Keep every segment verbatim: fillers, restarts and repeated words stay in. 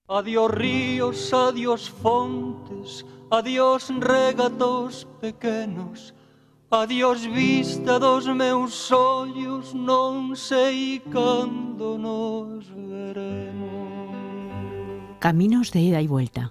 Adiós ríos, adiós fontes, adiós regatos pequenos, adiós vista dos meus ollos, non sei cando nos veremos. Caminos de ida y vuelta.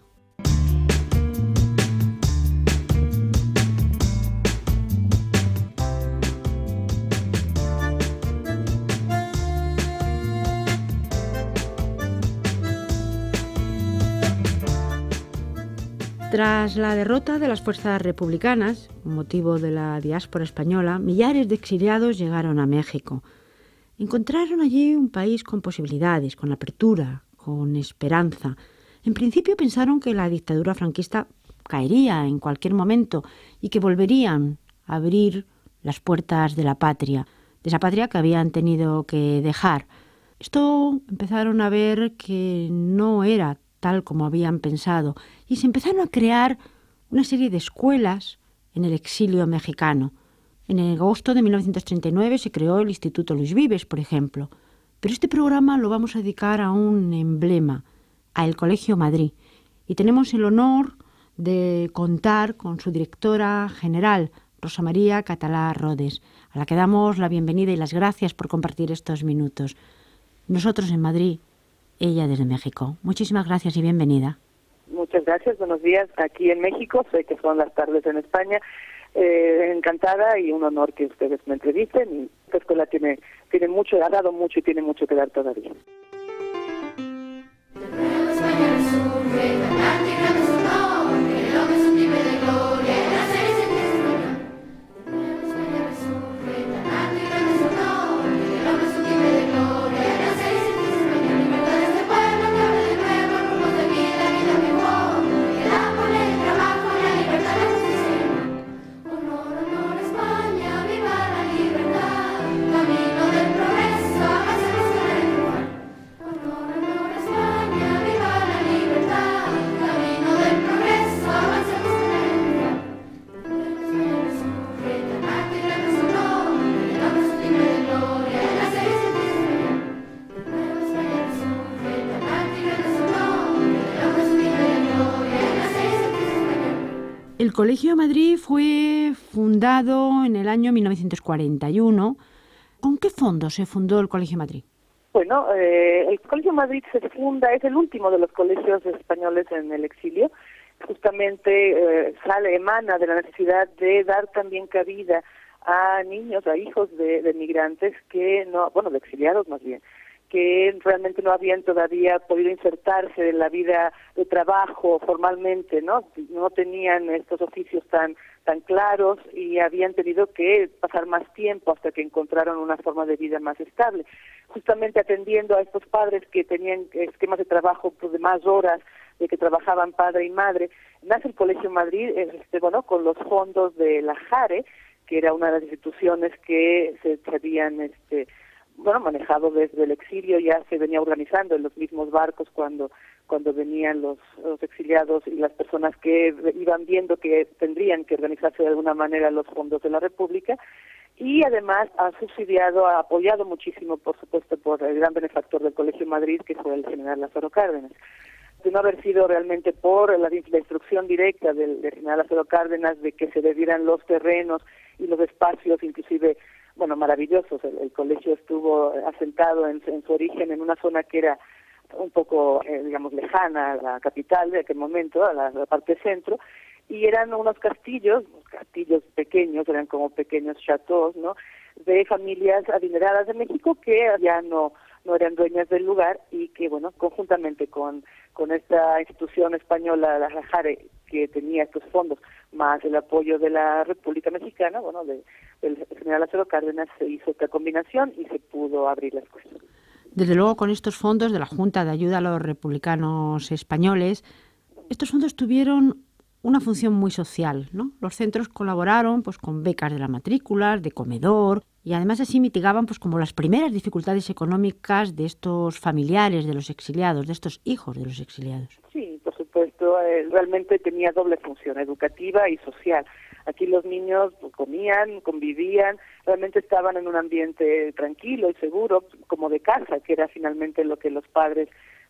Tras la derrota de las fuerzas republicanas, motivo de la diáspora española, millares de exiliados llegaron a México. Encontraron allí un país con posibilidades, con apertura, con esperanza. En principio pensaron que la dictadura franquista caería en cualquier momento y que volverían a abrir las puertas de la patria, de esa patria que habían tenido que dejar. Esto empezaron a ver que no era tal como habían pensado, y se empezaron a crear una serie de escuelas en el exilio mexicano. En el agosto de mil novecientos treinta y nueve se creó el Instituto Luis Vives, por ejemplo. Pero este programa lo vamos a dedicar a un emblema, a el Colegio Madrid. Y tenemos el honor de contar con su directora general, Rosa María Catalá Rodes, a la que damos la bienvenida y las gracias por compartir estos minutos. Nosotros en Madrid, ella desde México. Muchísimas gracias y bienvenida. Muchas gracias, buenos días aquí en México, sé que son las tardes en España, eh, encantada y un honor que ustedes me entrevisten, y esta escuela tiene, tiene mucho, ha dado mucho y tiene mucho que dar todavía. El Colegio de Madrid fue fundado en el año mil novecientos cuarenta y uno. ¿Con qué fondos se fundó el Colegio de Madrid? Bueno, eh, el Colegio de Madrid se funda, es el último de los colegios españoles en el exilio. Justamente eh, sale, emana de la necesidad de dar también cabida a niños, a hijos de, de migrantes que no, bueno, de exiliados más bien, que realmente no habían todavía podido insertarse en la vida de trabajo formalmente, ¿no? No tenían estos oficios tan tan claros y habían tenido que pasar más tiempo hasta que encontraron una forma de vida más estable. Justamente atendiendo a estos padres que tenían esquemas de trabajo pues, de más horas, de que trabajaban padre y madre, nace el Colegio Madrid, este, bueno, con los fondos de la Jare, que era una de las instituciones que se habían este, bueno, manejado desde el exilio, ya se venía organizando en los mismos barcos cuando cuando venían los, los exiliados y las personas que iban viendo que tendrían que organizarse de alguna manera los fondos de la República, y además ha subsidiado, ha apoyado muchísimo, por supuesto, por el gran benefactor del Colegio Madrid, que fue el general Lázaro Cárdenas. De no haber sido realmente por la, la instrucción directa del, del general Lázaro Cárdenas de que se le dieran los terrenos y los espacios, inclusive, bueno, maravillosos. El, el colegio estuvo asentado en, en su origen en una zona que era un poco, eh, digamos, lejana a la capital de aquel momento, a la, a la parte centro, y eran unos castillos, castillos pequeños, eran como pequeños chateaux, ¿no?, de familias adineradas de México que ya no no eran dueñas del lugar y que, bueno, conjuntamente con con esta institución española, la Jare, que tenía estos fondos, más el apoyo de la República Mexicana, bueno, de, del general Lázaro Cárdenas, se hizo esta combinación y se pudo abrir la escuela. Desde luego, con estos fondos de la Junta de Ayuda a los Republicanos Españoles, estos fondos tuvieron una función muy social, ¿no? Los centros colaboraron pues con becas de la matrícula, de comedor, y además así mitigaban pues como las primeras dificultades económicas de estos familiares de los exiliados, de estos hijos de los exiliados. Sí, por supuesto, eh, realmente tenía doble función, educativa y social. Aquí los niños pues, comían, convivían, realmente estaban en un ambiente tranquilo y seguro, como de casa, que era finalmente lo que los padres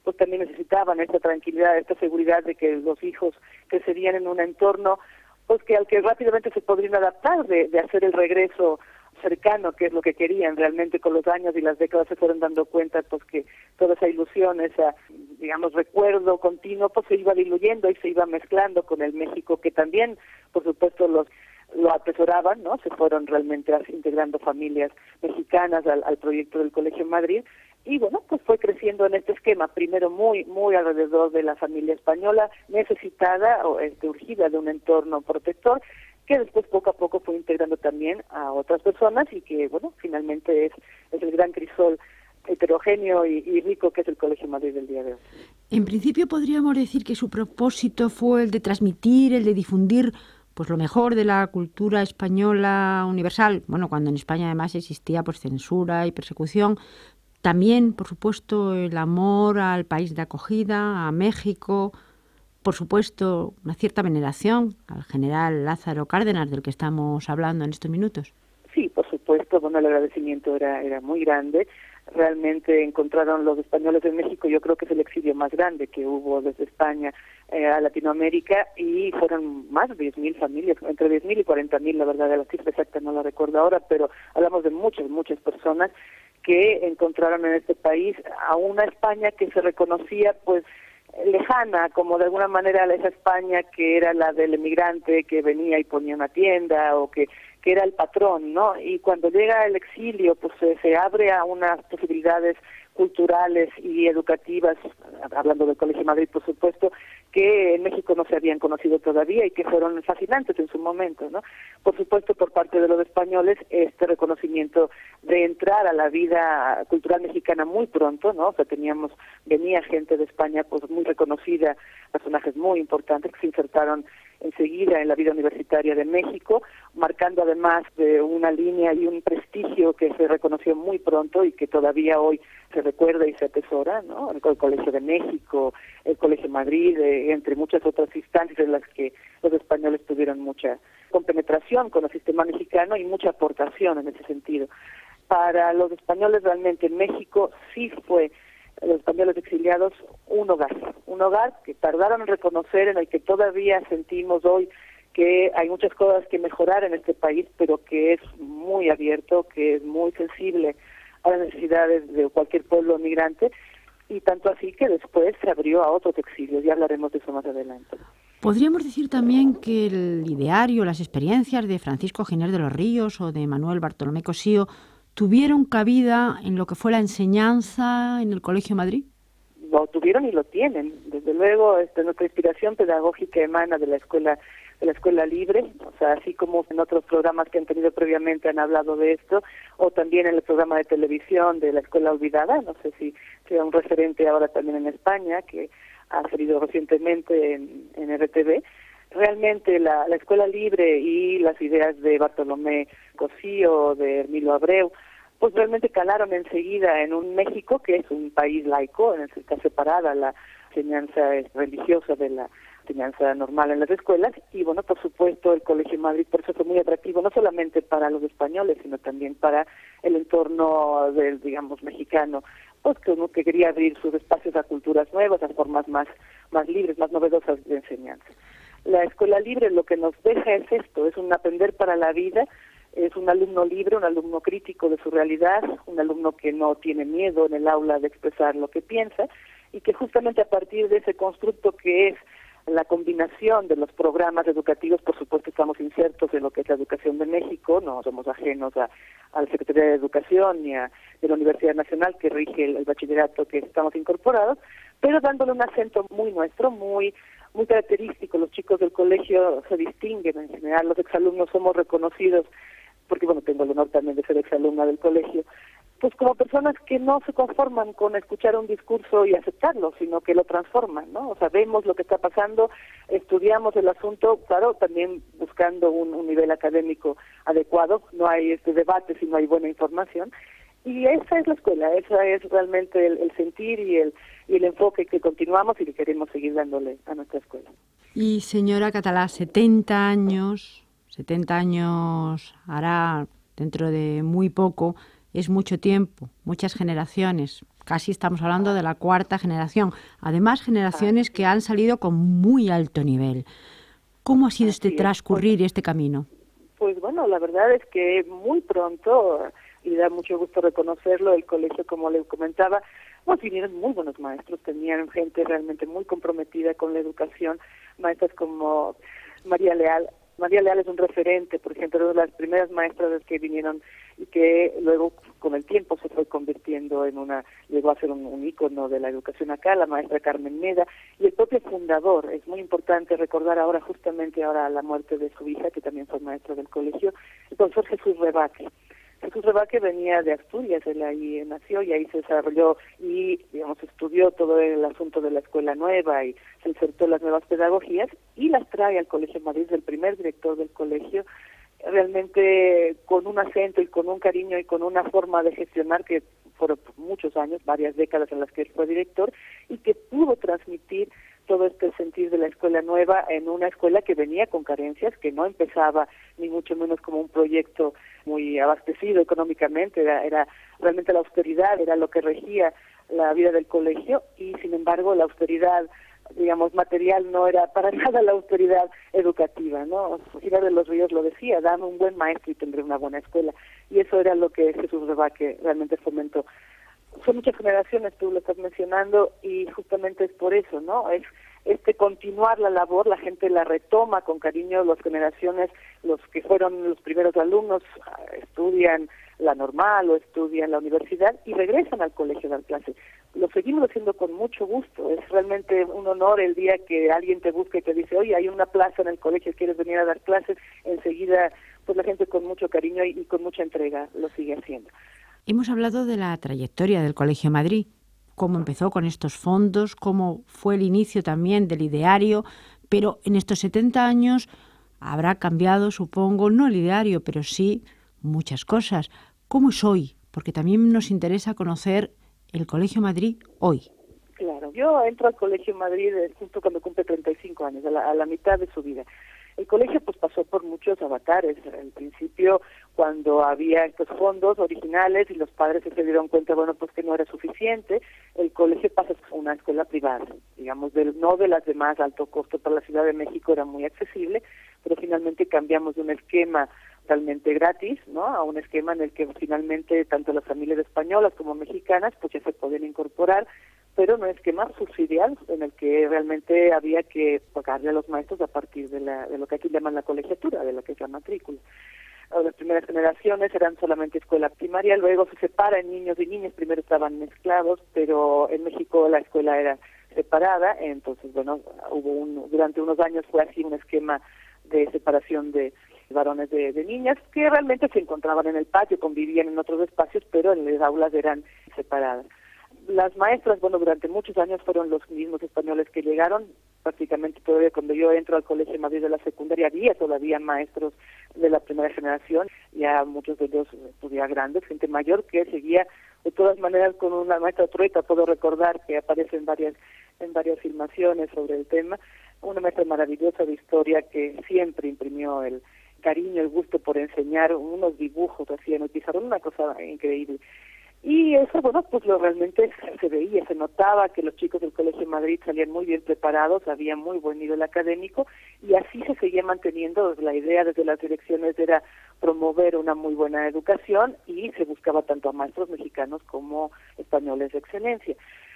pues también necesitaban esta tranquilidad, esta seguridad de que los hijos crecerían en un entorno pues que al que rápidamente se podrían adaptar, de, de hacer el regreso cercano, que es lo que querían realmente. Con los años y las décadas se fueron dando cuenta pues que toda esa ilusión, ese, digamos, recuerdo continuo, pues se iba diluyendo y se iba mezclando con el México que también, por supuesto, los lo atesoraban, ¿no? Se fueron realmente integrando familias mexicanas al, al proyecto del Colegio Madrid. Y bueno, pues fue creciendo en este esquema, primero muy muy alrededor de la familia española, necesitada o este, urgida de un entorno protector, que después poco a poco fue integrando también a otras personas y que, bueno, finalmente es, es el gran crisol heterogéneo y, y rico que es el Colegio Madrid del día de hoy. En principio podríamos decir que su propósito fue el de transmitir, el de difundir pues lo mejor de la cultura española universal, bueno, cuando en España además existía pues censura y persecución. También, por supuesto, el amor al país de acogida, a México, por supuesto, una cierta veneración al general Lázaro Cárdenas, del que estamos hablando en estos minutos. Sí, por supuesto, bueno, el agradecimiento era, era muy grande. Realmente encontraron los españoles en México, yo creo que es el exilio más grande que hubo desde España eh, a Latinoamérica, y fueron más de diez mil familias, entre diez mil y cuarenta mil, la verdad, la cifra exacta no la recuerdo ahora, pero hablamos de muchas, muchas personas que encontraron en este país a una España que se reconocía pues lejana, como de alguna manera esa España que era la del emigrante que venía y ponía una tienda, o que, que era el patrón, ¿no? Y cuando llega el exilio, pues se, se abre a unas posibilidades culturales y educativas, hablando del Colegio Madrid, por supuesto, que en México no se habían conocido todavía y que fueron fascinantes en su momento, ¿no? Por supuesto, por parte de los españoles, este reconocimiento de entrar a la vida cultural mexicana muy pronto, ¿no? O sea, teníamos, venía gente de España pues muy reconocida, personajes muy importantes que se insertaron enseguida en la vida universitaria de México, marcando además de una línea y un prestigio que se reconoció muy pronto y que todavía hoy se recuerda y se atesora, ¿no? El Colegio de México, el Colegio Madrid, eh, entre muchas otras instancias en las que los españoles tuvieron mucha compenetración con el sistema mexicano y mucha aportación en ese sentido. Para los españoles realmente México sí fue, los españoles exiliados, un hogar, un hogar que tardaron en reconocer, en el que todavía sentimos hoy que hay muchas cosas que mejorar en este país, pero que es muy abierto, que es muy sensible a las necesidades de cualquier pueblo migrante, y tanto así que después se abrió a otros exilios, ya hablaremos de eso más adelante. Podríamos decir también que el ideario, las experiencias de Francisco Giner de los Ríos o de Manuel Bartolomé Cosío tuvieron cabida en lo que fue la enseñanza en el Colegio Madrid. Lo tuvieron y lo tienen. Desde luego, este, nuestra inspiración pedagógica emana de la escuela de la escuela libre, o sea, así como en otros programas que han tenido previamente han hablado de esto, o también en el programa de televisión de la Escuela Olvidada, no sé si sea un referente ahora también en España, que ha salido recientemente en, en R T V. Realmente la, la escuela libre y las ideas de Bartolomé Cosío, de Hermilo Abreu, pues realmente calaron enseguida en un México que es un país laico, en el que está separada la enseñanza religiosa de la enseñanza normal en las escuelas, y bueno, por supuesto el Colegio Madrid por eso fue muy atractivo, no solamente para los españoles, sino también para el entorno del, digamos, mexicano, pues que uno que quería abrir sus espacios a culturas nuevas, a formas más, más libres, más novedosas de enseñanza. La escuela libre lo que nos deja es esto, es un aprender para la vida, es un alumno libre, un alumno crítico de su realidad, un alumno que no tiene miedo en el aula de expresar lo que piensa, y que justamente a partir de ese constructo que es la combinación de los programas educativos, por supuesto estamos insertos en lo que es la educación de México, no somos ajenos a, a la Secretaría de Educación ni a de la Universidad Nacional que rige el, el bachillerato que estamos incorporados, pero dándole un acento muy nuestro, muy muy característico. Los chicos del colegio se distinguen, en general los exalumnos somos reconocidos, porque bueno, tengo el honor también de ser exalumna del colegio, pues como personas que no se conforman con escuchar un discurso y aceptarlo, sino que lo transforman, ¿no? O sea, vemos lo que está pasando, estudiamos el asunto, claro, también buscando un, un nivel académico adecuado, no hay este debate si no hay buena información, y esa es la escuela, esa es realmente el, el sentir y el, y el enfoque que continuamos y que queremos seguir dándole a nuestra escuela. Y señora Catalá, setenta años, setenta años hará dentro de muy poco. Es mucho tiempo, muchas generaciones Casi estamos hablando de la cuarta generación. Además, generaciones que han salido con muy alto nivel. ¿Cómo ha sido este transcurrir, este camino? Pues bueno, la verdad es que muy pronto, y da mucho gusto reconocerlo, el colegio, como le comentaba, pues vinieron muy buenos maestros, tenían gente realmente muy comprometida con la educación, maestras como María Leal. María Leal es un referente, por ejemplo, una de las primeras maestras que vinieron y que luego con el tiempo se fue convirtiendo en una, llegó a ser un, un ícono de la educación acá, la maestra Carmen Meda, y el propio fundador. Es muy importante recordar ahora, justamente ahora, la muerte de su hija, que también fue maestra del colegio, el profesor Jesús Rebaque. Jesús Rebaque venía de Asturias, él ahí nació y ahí se desarrolló y, digamos, estudió todo el asunto de la escuela nueva y se insertó en las nuevas pedagogías y las trae al Colegio Madrid, el primer director del colegio, realmente con un acento y con un cariño y con una forma de gestionar que fueron muchos años, varias décadas en las que él fue director, y que pudo transmitir todo este sentir de la escuela nueva en una escuela que venía con carencias, que no empezaba ni mucho menos como un proyecto muy abastecido económicamente, era, era realmente la austeridad, era lo que regía la vida del colegio, y sin embargo la austeridad, digamos, material no era para nada la austeridad educativa, ¿no? Girar de los Ríos lo decía, dame un buen maestro y tendré una buena escuela, y eso era lo que Jesús Rebaque realmente fomentó. Son muchas generaciones, tú lo estás mencionando, y justamente es por eso, ¿no? Es este continuar la labor, la gente la retoma con cariño, las generaciones, los que fueron los primeros alumnos estudian la normal o estudian la universidad y regresan al colegio a dar clases. Lo seguimos haciendo con mucho gusto, es realmente un honor el día que alguien te busca y te dice, oye, hay una plaza en el colegio, ¿quieres venir a dar clases? Enseguida, pues la gente con mucho cariño y, y con mucha entrega lo sigue haciendo. Hemos hablado de la trayectoria del Colegio Madrid, cómo empezó con estos fondos, cómo fue el inicio también del ideario, pero en estos setenta años habrá cambiado, supongo, no el ideario, pero sí muchas cosas. ¿Cómo es hoy? Porque también nos interesa conocer el Colegio Madrid hoy. Claro, yo entro al Colegio Madrid justo cuando cumple treinta y cinco años, a la, a la mitad de su vida. El colegio pues pasó por muchos avatares. Al principio, cuando había estos fondos originales y los padres se dieron cuenta, bueno, pues que no era suficiente, el colegio pasó a una escuela privada, digamos, del, no de las demás, alto costo para la Ciudad de México, era muy accesible, pero finalmente cambiamos de un esquema totalmente gratis, ¿no?, a un esquema en el que finalmente tanto las familias españolas como mexicanas pues ya se pueden incorporar, pero un esquema subsidial en el que realmente había que pagarle a los maestros a partir de, la, de lo que aquí llaman la colegiatura, de lo que es la matrícula. Las primeras generaciones eran solamente escuela primaria, luego se separa en niños y niñas, primero estaban mezclados, pero en México la escuela era separada, entonces, bueno, hubo un, durante unos años fue así un esquema de separación de varones de, de niñas, que realmente se encontraban en el patio, convivían en otros espacios, pero en las aulas eran separadas. Las maestras, bueno, durante muchos años fueron los mismos españoles que llegaron, prácticamente todavía cuando yo entro al Colegio de Madrid de la secundaria había todavía maestros de la primera generación, ya muchos de ellos estudiaban grandes, gente mayor que seguía de todas maneras con una maestra trueta, puedo recordar que aparece en varias, en varias filmaciones sobre el tema, una maestra maravillosa de historia que siempre imprimió el cariño, el gusto por enseñar, unos dibujos así en el pizarrón, una cosa increíble. Y eso, bueno, pues lo realmente se veía, se notaba que los chicos del Colegio de Madrid salían muy bien preparados, había muy buen nivel académico, y así se seguía manteniendo. La idea desde las direcciones era promover una muy buena educación y se buscaba tanto a maestros mexicanos como españoles de excelencia.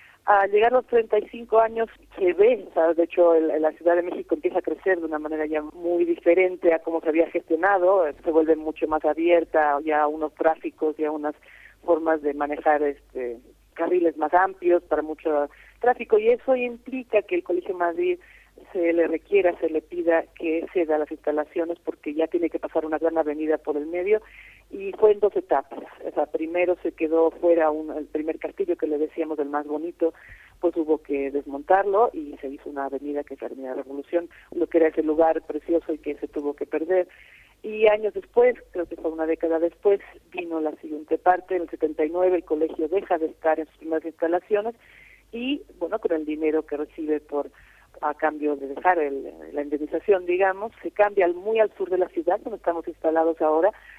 Al llegar a los treinta y cinco años se ve, o sea, de hecho el, la Ciudad de México empieza a crecer de una manera ya muy diferente a cómo se había gestionado, se vuelve mucho más abierta, ya unos tráficos, ya unas formas de manejar este carriles más amplios para mucho tráfico, y eso implica que el Colegio de Madrid se le requiera, se le pida que ceda las instalaciones porque ya tiene que pasar una gran avenida por el medio, y fue en dos etapas. O sea, primero se quedó fuera un, el primer castillo que le decíamos el más bonito, pues hubo que desmontarlo y se hizo una avenida que es la Avenida Revolución, lo que era ese lugar precioso y que se tuvo que perder. Y años después, creo que fue una década después, vino la siguiente parte. En el setenta y nueve el colegio deja de estar en sus primeras instalaciones y, bueno, con el dinero que recibe por a cambio de dejar el, la indemnización, digamos, se cambia al, muy al sur de la ciudad, donde estamos instalados ahora,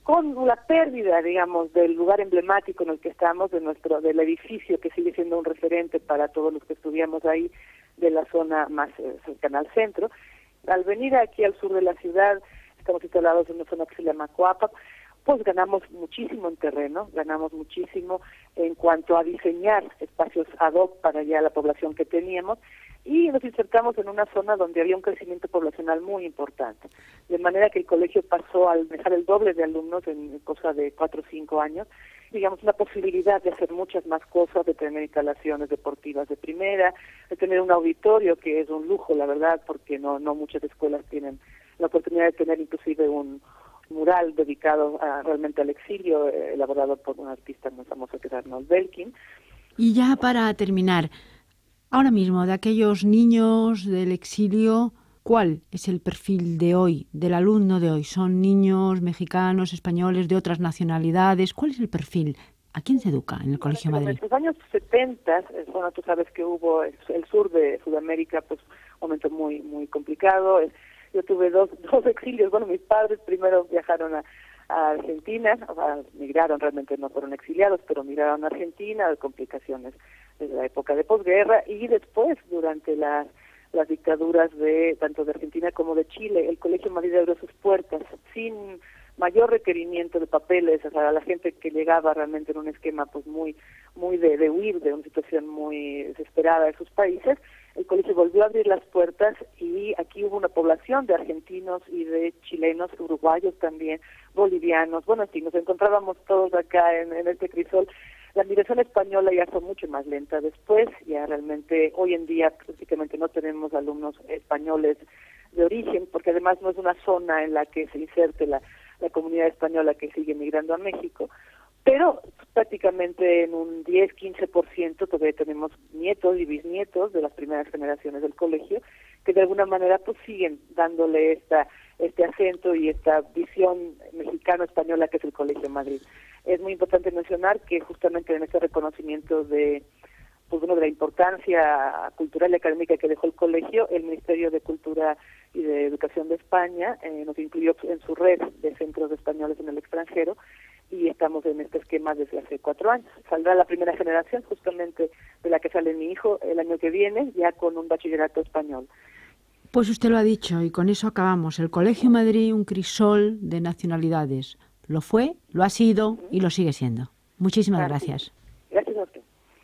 con la pérdida, digamos, del lugar emblemático en el que estamos, de nuestro del edificio que sigue siendo un referente para todos los que estudiamos ahí, de la zona más eh, cercana al centro. Al venir aquí al sur de la ciudad, estamos instalados en una zona que se llama Coapa, pues ganamos muchísimo en terreno, ganamos muchísimo en cuanto a diseñar espacios ad hoc para ya la población que teníamos, y nos insertamos en una zona donde había un crecimiento poblacional muy importante, de manera que el colegio pasó al dejar el doble de alumnos en cosa de cuatro o cinco años, digamos, una posibilidad de hacer muchas más cosas, de tener instalaciones deportivas de primera, de tener un auditorio que es un lujo, la verdad, porque no no muchas escuelas tienen la oportunidad de tener inclusive un mural dedicado a, realmente al exilio, eh, elaborado por un artista muy famoso que es Arnold Belkin. Y ya para terminar, ahora mismo, de aquellos niños del exilio, ¿cuál es el perfil de hoy, del alumno de hoy? ¿Son niños mexicanos, españoles, de otras nacionalidades? ¿Cuál es el perfil? ¿A quién se educa en el Colegio Bueno, Madrid? en los años setenta, eh, bueno, tú sabes que hubo el, el sur de Sudamérica, pues un momento muy muy complicado. Yo tuve dos dos exilios. Bueno, mis padres primero viajaron a, a Argentina, o sea, migraron, realmente no fueron exiliados, pero migraron a Argentina, de complicaciones desde la época de posguerra, y después, durante las las dictaduras de tanto de Argentina como de Chile, el Colegio Madrid abrió sus puertas sin mayor requerimiento de papeles, o sea, a la gente que llegaba realmente en un esquema pues muy muy de, de huir de una situación muy desesperada de sus países. El colegio volvió a abrir las puertas y aquí hubo una población de argentinos y de chilenos, uruguayos también, bolivianos. Bueno, sí, nos encontrábamos todos acá en, en este crisol. La migración española ya fue mucho más lenta después, ya realmente hoy en día prácticamente no tenemos alumnos españoles de origen, porque además no es una zona en la que se inserte la, la comunidad española que sigue migrando a México, pero prácticamente en un diez a quince por ciento todavía tenemos nietos y bisnietos de las primeras generaciones del colegio, que de alguna manera pues siguen dándole esta este acento y esta visión mexicano-española que es el Colegio Madrid. Es muy importante mencionar que justamente en este reconocimiento de pues bueno, de la importancia cultural y académica que dejó el colegio, el Ministerio de Cultura y de Educación de España eh, nos incluyó en su red de centros españoles en el extranjero, y estamos en este esquema desde hace cuatro años. Saldrá la primera generación justamente de la que sale mi hijo el año que viene, ya con un bachillerato español. Pues usted lo ha dicho, y con eso acabamos. El Colegio Madrid, un crisol de nacionalidades. Lo fue, lo ha sido y lo sigue siendo. Muchísimas gracias. Gracias a usted.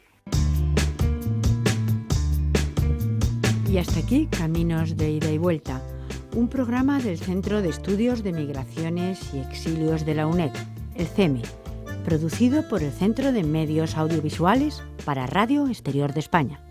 Y hasta aquí, Caminos de Ida y Vuelta, un programa del Centro de Estudios de Migraciones y Exilios de la UNED, el CEME, producido por el Centro de Medios Audiovisuales para Radio Exterior de España.